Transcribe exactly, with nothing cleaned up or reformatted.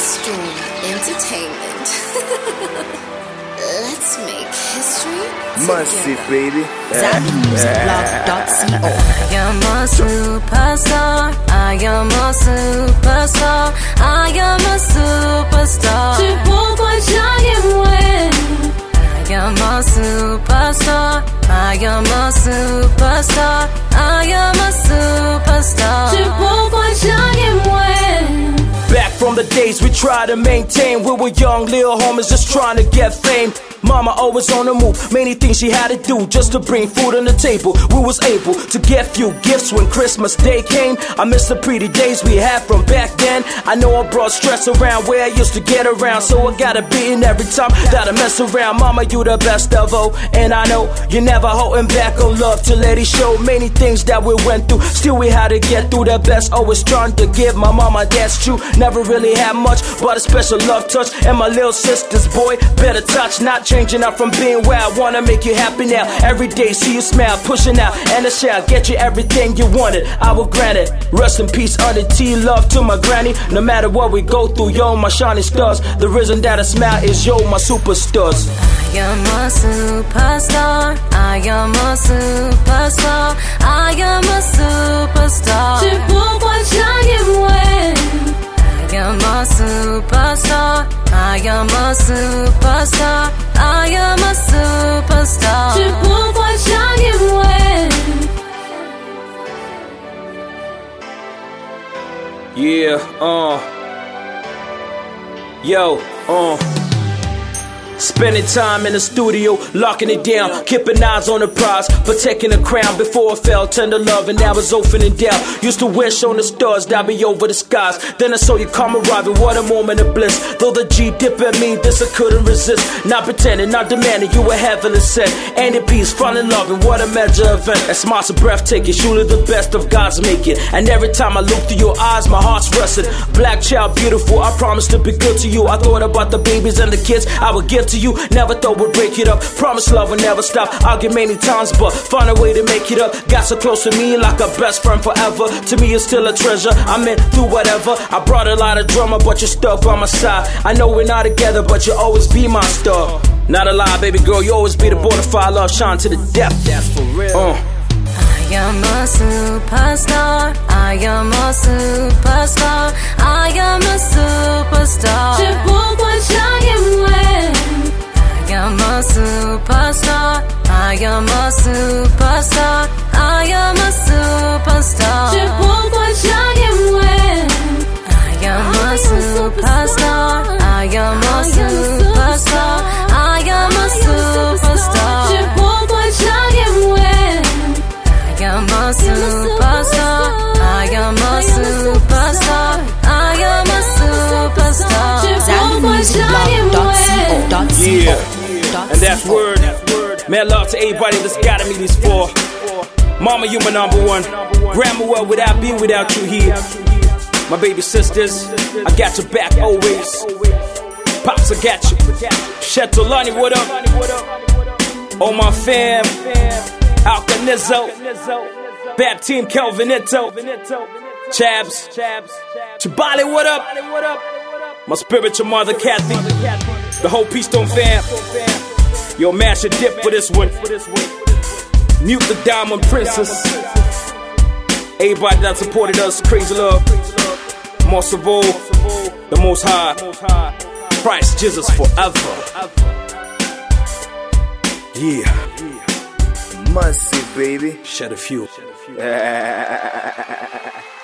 Storm Entertainment. Let's make history Mercy, together. baby. Zambia Music Blog dot co. I am a superstar. I am a superstar. I am a superstar. 只不管下一位 I am a superstar. I am a superstar. I am a superstar. 只不管下一位 Back from the days we tried to maintain. We were young little homies just trying to get fame. Mama always on the move, many things she had to do just to bring food on the table. We was able to get few gifts when Christmas Day came. I miss the pretty days we had from back then. I know I brought stress around where I used to get around, so I got a beating every time that I mess around. Mama, you the best of all, and I know you never holding back on love to let it show. Many things that we went through, still we had to get through the best. Always trying to give my mama, that's true. Never really had much, but a special love touch. And my little sister's boy, better touch, not changing up from being where I wanna make you happy now. Every day see you smile, pushing out and a shall get you everything you wanted. I will grant it. Rest in peace, under T, love to my granny. No matter what we go through, yo, my shining stars. The reason that I smile is yo, my superstars. I am a superstar. I am a superstar. I am a superstar. 只不管下一位 I am a superstar. I am a superstar. I am a superstar. 只不管下一位 Yeah, uh Yo, uh Spending time in the studio, locking it down, keeping eyes on the prize, protecting the crown before it fell. Tender love and now it's opening down. Used to wish on the stars that be over the skies. Then I saw you come arriving, what a moment of bliss. Though the G dip at me, this I couldn't resist. Not pretending, not demanding, you were heavenly sent. Ain't it peace, fun and loving, what a major event. That smile's a breathtaking, surely the best of God's making. And every time I look through your eyes, my heart's resting. Black child, beautiful, I promise to be good to you. I thought about the babies and the kids I would give to you. Never thought we'd break it up. Promise love will never stop. Argue many times, but find a way to make it up. Got so close to me like a best friend forever. To me, you're still a treasure. I meant through whatever. I brought a lot of drama, but you're stuck by my side. I know we're not together, but you'll always be my star. Not a lie, baby girl. You always be the bonafide love, shine to the depth. That's for real. Uh. I am a superstar. I am a superstar. I am a superstar. 只不管下一位 I am a superstar. I am a superstar. I am a superstar. 只不管下一位 I am a superstar. I am a superstar. I am a superstar. 只不管下一位 I am a superstar. I am a superstar. I am a superstar. Zambia Music Blog dot co. Yeah, and that's word. Man, love to everybody that's gotten me these four. Mama, you my number one. Grandma, well, without being without you here. My baby sisters, I got your back always. Pops, I got you. Shetolani, what up? All my fam. Alcanizzo, Bab Team Kelvinito, Chabs, Chibali, what up? My spiritual mother Kathy, the whole Peace Stone fam. Yo, mash a dip for this one. Mute the Diamond Princess. Everybody that supported us, crazy love. Most of all, the Most High. Christ Jesus forever. Yeah. Mercy, baby. Shed a few.